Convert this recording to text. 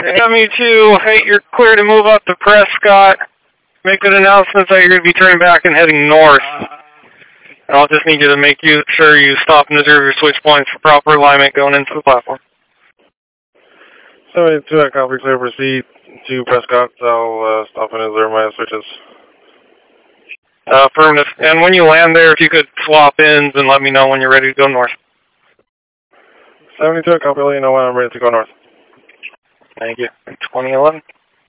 MU2, hey, you're clear to move up to Prescott. Make an announcement that you're going to be turning back and heading north. And I'll just need you to make sure you stop and observe your switch points for proper alignment going into the platform. 72, copy, clear, proceed to Prescott. I'll stop and observe my switches. Affirmative. And when you land there, if you could swap ends and let me know when you're ready to go north. 72, copy, let you know when I'm ready to go north. Thank you. 2011.